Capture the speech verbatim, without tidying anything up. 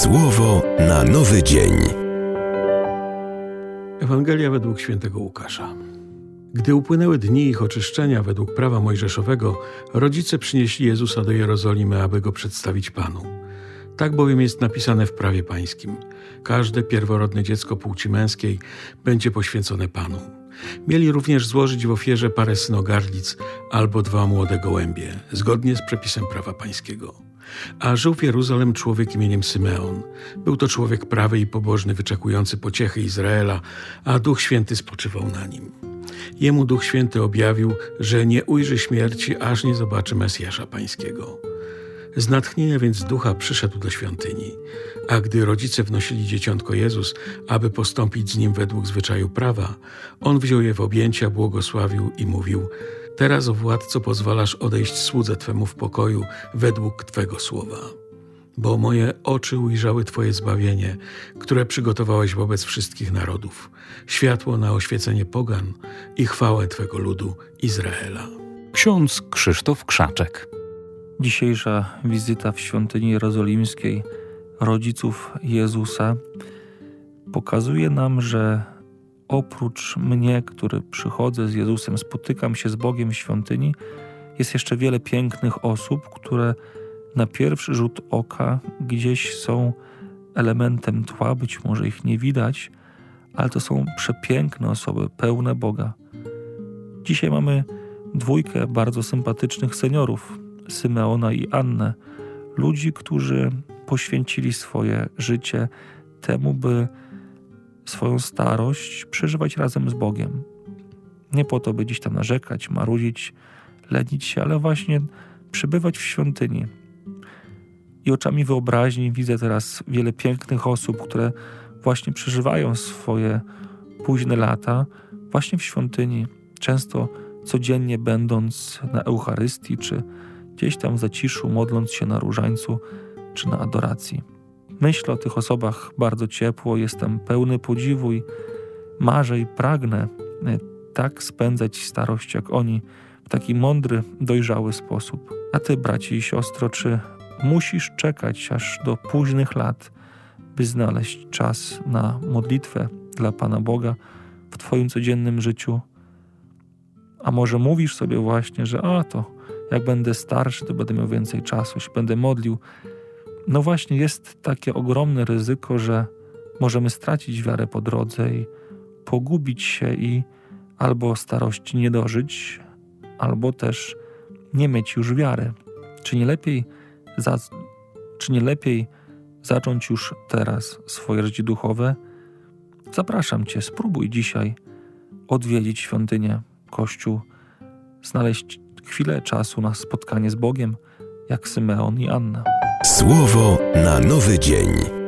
Słowo na nowy dzień. Ewangelia według świętego Łukasza. Gdy upłynęły dni ich oczyszczenia według prawa mojżeszowego, rodzice przynieśli Jezusa do Jerozolimy, aby go przedstawić Panu. Tak bowiem jest napisane w prawie pańskim. Każde pierworodne dziecko płci męskiej będzie poświęcone Panu. Mieli również złożyć w ofierze parę synogarlic albo dwa młode gołębie, zgodnie z przepisem prawa pańskiego. A żył w Jeruzalem człowiek imieniem Symeon. Był to człowiek prawy i pobożny, wyczekujący pociechy Izraela, a Duch Święty spoczywał na nim. Jemu Duch Święty objawił, że nie ujrzy śmierci, aż nie zobaczy Mesjasza pańskiego. Z natchnienia więc Ducha przyszedł do świątyni, a gdy rodzice wnosili dzieciątko Jezus, aby postąpić z nim według zwyczaju prawa, on wziął je w objęcia, błogosławił i mówił: Teraz, o władco, pozwalasz odejść słudze Twemu w pokoju według Twego słowa. Bo moje oczy ujrzały Twoje zbawienie, które przygotowałeś wobec wszystkich narodów, światło na oświecenie pogan i chwałę Twego ludu Izraela. Ksiądz Krzysztof Krzaczek. Dzisiejsza wizyta w świątyni jerozolimskiej rodziców Jezusa pokazuje nam, że oprócz mnie, który przychodzę z Jezusem, spotykam się z Bogiem w świątyni, jest jeszcze wiele pięknych osób, które na pierwszy rzut oka gdzieś są elementem tła, być może ich nie widać, ale to są przepiękne osoby, pełne Boga. Dzisiaj mamy dwójkę bardzo sympatycznych seniorów, Symeona i Annę, ludzi, którzy poświęcili swoje życie temu, by swoją starość przeżywać razem z Bogiem. Nie po to, by gdzieś tam narzekać, marudzić, lenić się, ale właśnie przebywać w świątyni. I oczami wyobraźni widzę teraz wiele pięknych osób, które właśnie przeżywają swoje późne lata właśnie w świątyni, często codziennie będąc na Eucharystii, czy gdzieś tam w zaciszu, modląc się na różańcu, czy na adoracji. Myślę o tych osobach bardzo ciepło, jestem pełny podziwu i marzę i pragnę tak spędzać starość jak oni, w taki mądry, dojrzały sposób. A ty, braci i siostro, czy musisz czekać aż do późnych lat, by znaleźć czas na modlitwę dla Pana Boga w twoim codziennym życiu? A może mówisz sobie właśnie, że a to jak będę starszy, to będę miał więcej czasu, się będę modlił. No właśnie, jest takie ogromne ryzyko, że możemy stracić wiarę po drodze i pogubić się i albo starości nie dożyć, albo też nie mieć już wiary. Czy nie lepiej, za, czy nie lepiej zacząć już teraz swoje życie duchowe? Zapraszam cię, spróbuj dzisiaj odwiedzić świątynię, kościół, znaleźć chwilę czasu na spotkanie z Bogiem, jak Symeon i Anna. Słowo na nowy dzień.